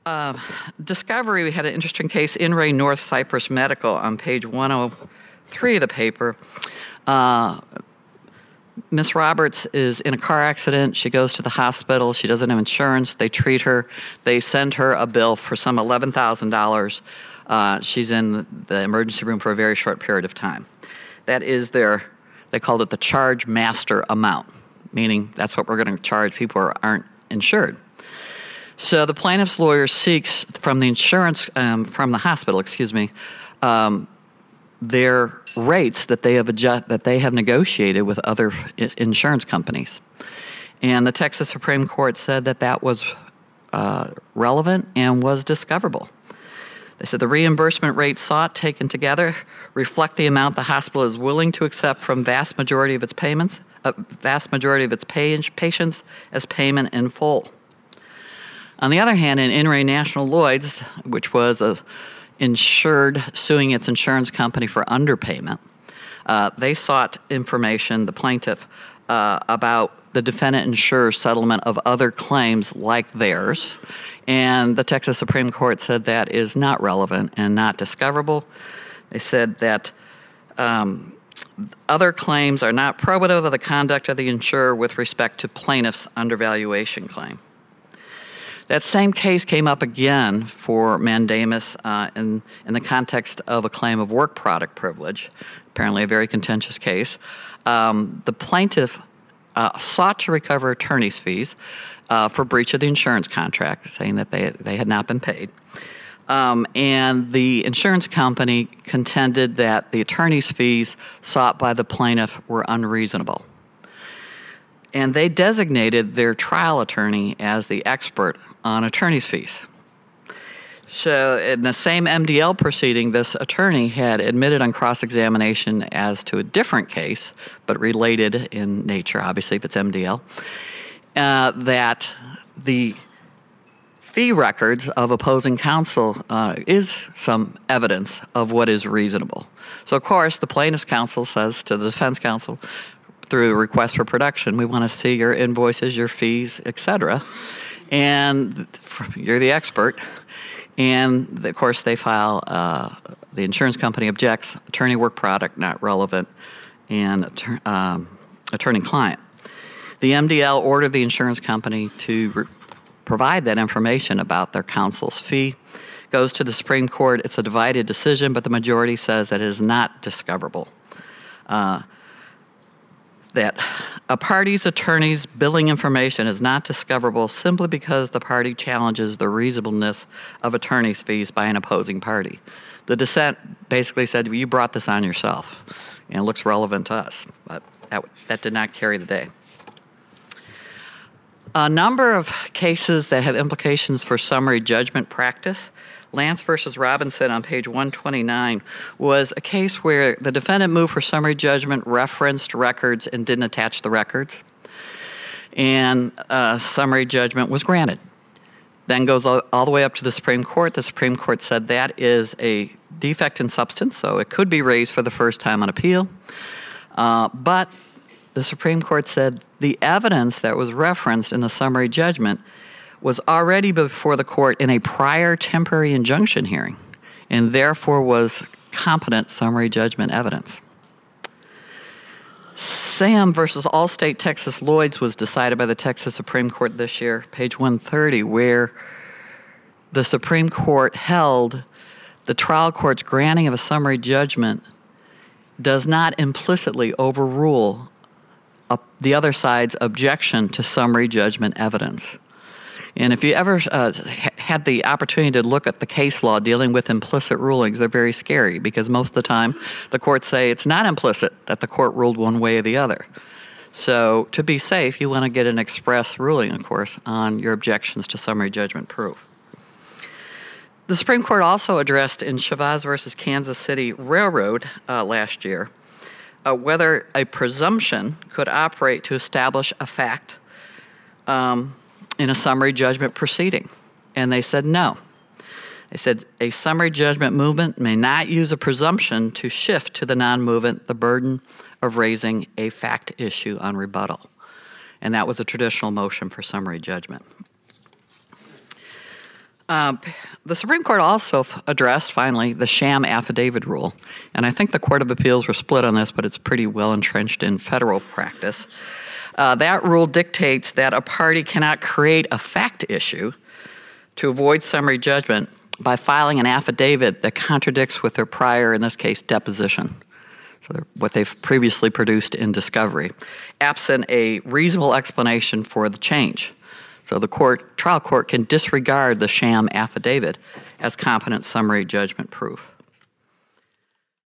Discovery, we had an interesting case, In re North Cyprus Medical, on page 103 of the paper. Miss Roberts is in a car accident. She goes to the hospital. She doesn't have insurance. They treat her. They send her a bill for some $11,000. She's in the emergency room for a very short period of time. That is they called it the charge master amount, meaning that's what we're going to charge people who aren't insured. So the plaintiff's lawyer seeks from the from the hospital, their rates that they have negotiated with other insurance companies. And the Texas Supreme Court said that was relevant and was discoverable. They said the reimbursement rates sought, taken together, reflect the amount the hospital is willing to accept from vast majority of its patients as payment in full. On the other hand, in re National Lloyd's, which was a insured suing its insurance company for underpayment, they sought information, the plaintiff, about the defendant insurer's settlement of other claims like theirs. And the Texas Supreme Court said that is not relevant and not discoverable. They said that other claims are not probative of the conduct of the insurer with respect to plaintiff's undervaluation claim. That same case came up again for mandamus in the context of a claim of work product privilege, apparently a very contentious case. The plaintiff sought to recover attorney's fees for breach of the insurance contract, saying that they had not been paid. And the insurance company contended that the attorney's fees sought by the plaintiff were unreasonable. And they designated their trial attorney as the expert on attorney's fees. So in the same MDL proceeding, this attorney had admitted on cross-examination as to a different case, but related in nature, obviously, if it's MDL, that the fee records of opposing counsel is some evidence of what is reasonable. So, of course, the plaintiff's counsel says to the defense counsel, through a request for production, we want to see your invoices, your fees, etc., and you're the expert. And, of course, they file, the insurance company objects, attorney work product not relevant, and attorney-client. The MDL ordered the insurance company to provide that information about their counsel's fee. Goes to the Supreme Court. It's a divided decision, but the majority says that it is not discoverable. That a party's attorney's billing information is not discoverable simply because the party challenges the reasonableness of attorney's fees by an opposing party. The dissent basically said, well, you brought this on yourself, and it looks relevant to us. But that did not carry the day. A number of cases that have implications for summary judgment practice. Lance versus Robinson on page 129 was a case where the defendant moved for summary judgment, referenced records, and didn't attach the records. And summary judgment was granted. Then goes all the way up to the Supreme Court. The Supreme Court said that is a defect in substance, so it could be raised for the first time on appeal. But the Supreme Court said the evidence that was referenced in the summary judgment was already before the court in a prior temporary injunction hearing, and therefore was competent summary judgment evidence. Sam versus Allstate Texas Lloyd's was decided by the Texas Supreme Court this year, page 130, where the Supreme Court held the trial court's granting of a summary judgment does not implicitly overrule the other side's objection to summary judgment evidence. And if you ever had the opportunity to look at the case law dealing with implicit rulings, they're very scary because most of the time the courts say it's not implicit that the court ruled one way or the other. So to be safe, you want to get an express ruling, of course, on your objections to summary judgment proof. The Supreme Court also addressed in Chavez versus Kansas City Railroad last year whether a presumption could operate to establish a fact in a summary judgment proceeding. And they said no. They said a summary judgment movement may not use a presumption to shift to the non-movement the burden of raising a fact issue on rebuttal. And that was a traditional motion for summary judgment. The Supreme Court also addressed, finally, the sham affidavit rule. And I think the Court of Appeals were split on this, but it's pretty well entrenched in federal practice. That rule dictates that a party cannot create a fact issue to avoid summary judgment by filing an affidavit that contradicts with their prior, in this case, deposition. So what they've previously produced in discovery, absent a reasonable explanation for the change. So the trial court can disregard the sham affidavit as competent summary judgment proof.